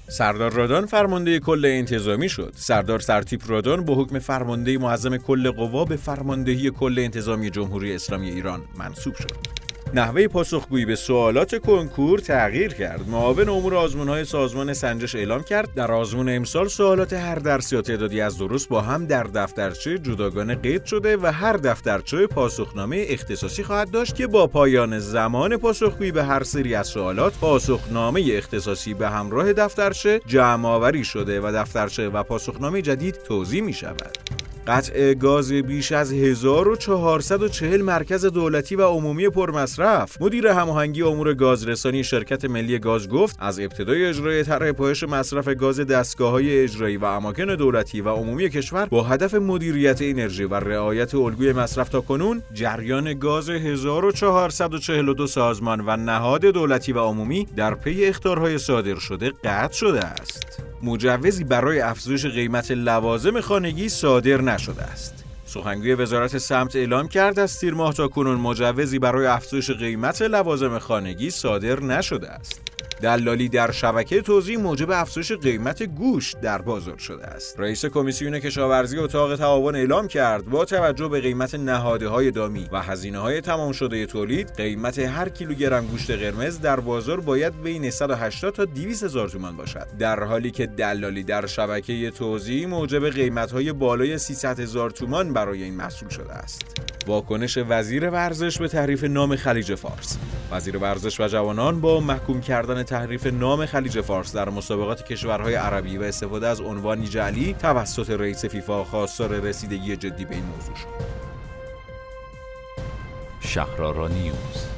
سردار رادان فرمانده کل انتظامی شد. سردار سرتیپ رادان با حکم فرمانده معظم کل قوا به فرماندهی کل انتظامی جمهوری اسلامی ایران منصوب شد. نحوه پاسخگویی به سوالات کنکور تغییر کرد. معاون امور آزمون‌های سازمان سنجش اعلام کرد در آزمون امسال سوالات هر درس یا تعدادی از درست با هم در دفترچه جداگانه قید شده و هر دفترچه پاسخنامه اختصاصی خواهد داشت که با پایان زمان پاسخگویی به هر سری از سوالات پاسخنامه اختصاصی به همراه دفترچه جمع‌آوری شده و دفترچه و پاسخنامه جدید توزیع می‌شود. قطع گاز بیش از 1440 مرکز دولتی و عمومی پرمصرف. مدیر هماهنگی امور گازرسانی شرکت ملی گاز گفت از ابتدای اجرای طرح پاهش مصرف گاز دستگاه‌های اجرایی و اماکن دولتی و عمومی کشور با هدف مدیریت انرژی و رعایت الگوی مصرف تاکنون جریان گاز 1442 سازمان و نهاد دولتی و عمومی در پی اخطارهای صادر شده قطع شده است. مجوزی برای افزایش قیمت لوازم خانگی صادر نشده است. سخنگوی وزارت سمت اعلام کرد از تیر ماه تا کنون مجوزی برای افزایش قیمت لوازم خانگی صادر نشده است. دلالی در شبکه توزیع موجب افزایش قیمت گوشت در بازار شده است. رئیس کمیسیون کشاورزی اتاق تعاون اعلام کرد با توجه به قیمت نهادهای دامی و هزینه‌های تمام شده تولید، قیمت هر کیلوگرم گوشت قرمز در بازار باید بین 180 تا 200 هزار تومان باشد، در حالی که دلالی در شبکه توزیع موجب قیمت‌های بالای 300 هزار تومان برای این محصول شده است. واکنش وزیر ورزش به تحریف نام خلیج فارس. وزیر ورزش و جوانان با محکوم کردن تحریف نام خلیج فارس در مسابقات کشورهای عربی و استفاده از عنوانی جعلی توسط رئیس فیفا خواستار رسیدگی جدی به این موضوع شد. شهرآرا نیوز.